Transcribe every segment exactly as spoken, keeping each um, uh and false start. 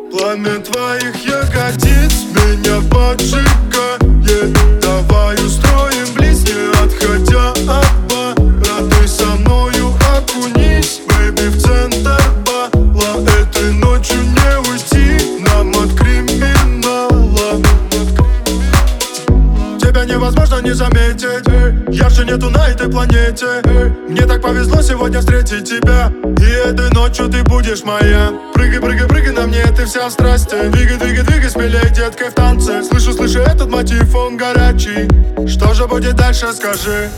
Пламя твоих ягодиц меня поджигает. Давай устроим близ, не отходя от бара. Ты со мною окунись, бэйби, в центр бала. Этой ночью не уйти нам от криминала. Тебя невозможно не заметить, ярче нету на этой планете. Мне так повезло сегодня встретить тебя, и этой ночью ты будешь моя. Прыгай, прыгай, прыгай на мне, ты вся в страсти. Двигай, двигай, двигай, смелей, деткой в танце. Слышу, слышу этот мотив, он горячий. Что же будет дальше, скажи?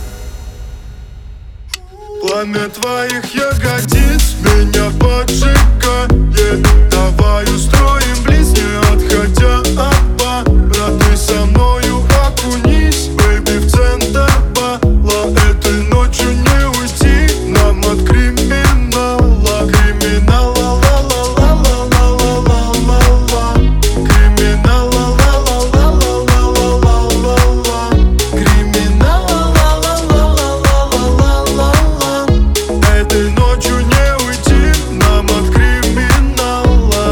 Пламя твоих ягодиц меня поджигает. Давай устроим близ, не отходя от бара. Ты со мною окунись, бэйби, в центр бала. Этой ночью не уйти нам от криминала. Криминала, ла-ла-ла-ла-ла-ла-ла-ла. Криминала, ла-ла-ла-ла-ла-ла-ла-ла. Криминала, ла-ла-ла-ла-ла-ла-ла-ла. Этой ночью не уйти нам от криминала.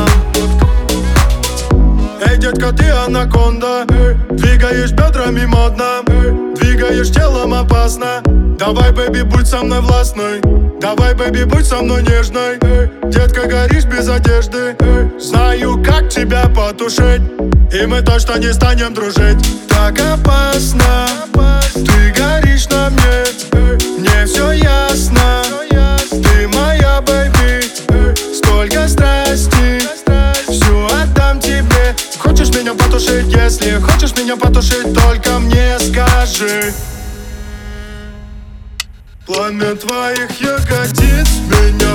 Эй, детка, ты анаконда, двигаешь бедрами модно, двигаешь телом опасно. Давай, бэби, будь со мной властной. Давай, бэби, будь со мной нежной. Детка, горишь без одежды. Знаю, как тебя потушить, и мы точно не станем дружить. Так опасно, ты горишь на мне, мне все ясно. Ты моя, бэби, сколько страсти, всю отдам тебе. Хочешь меня потушить? Если хочешь меня потушить, только мне скажи. Пламя твоих ягодиц меня